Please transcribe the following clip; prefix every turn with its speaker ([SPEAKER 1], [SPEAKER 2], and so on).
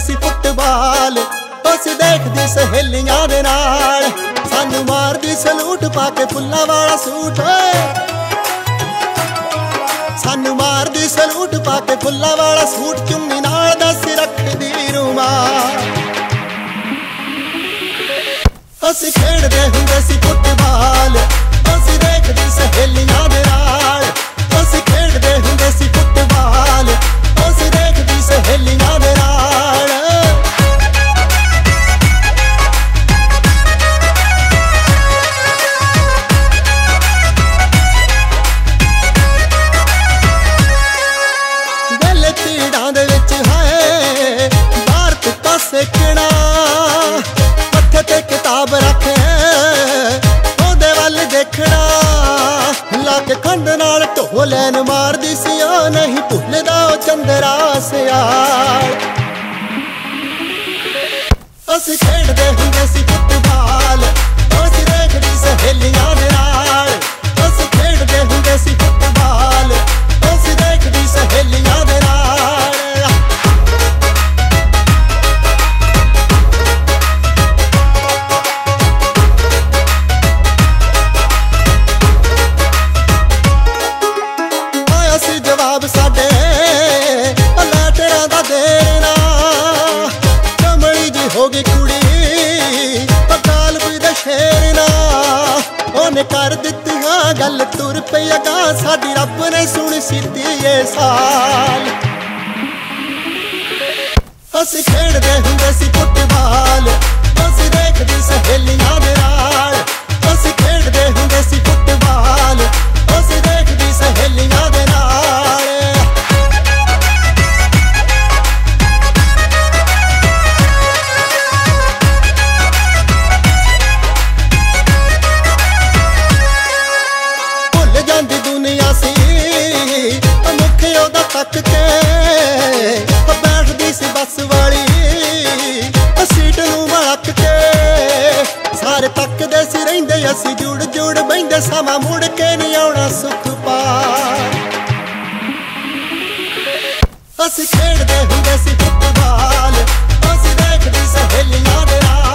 [SPEAKER 1] सी football, असी देखदी सहेलियां दे नाल, सानू मारदी सलूट पाके फुल्लां वाला सूट, सानू मारदी सलूट पाके फुल्लां वाला सूट, चुन्नी नाल दस रखदी रुमाल। असी खेडदे हुंदे सी फुटबाल, असी देखदी सहेलियां दे नाल, असी खेडदे हुंदे सी फुटबाल, असी देखदी सहेलियां दे नाल। दिल तीड़ां दे विच है बाहर तुक्का सेकना, मत्थे ते किताब रखे ओदे वल देखना, लाके खंड नाल ढोलैन मारदी सी ओ नहीं भुलदा ओ चंदरा सियाल। असी खेडदे हुंदे सी फुटबाल, असी देखदी सहेलियां दे नाल, असी खेडदे हुंदे सी फुटबाल, असी देखदी सहेलियां दे नाल। जवाब साडे लैटरां दा देना, कमली जी हो गई कुड़ी पकाल भी दे शेरना, ओने कर दित्ती हाँ गल तुर पई अगा, साडी रब ने सुन सीती ये साल। असी खेडदे हुंदे सी फुटबाल, असी देखदी सहेलियां दे नाल, असी खेडदे हुंदे सी फुटबाल, असी देखदी सहेलियां दे नाल। दुनिया सी मुख ओदा तक के बैठदी सी बस वाली सीट नूं मलक के, सारे तकदे सी रहिंदे असी जुड़ जुड़ बहिंदे, समा मुड़ के नहीं आउणा सुख पार। असी खेडदे हुंदे सी फुटबाल, असी देखदी सहेलियां दे नाल।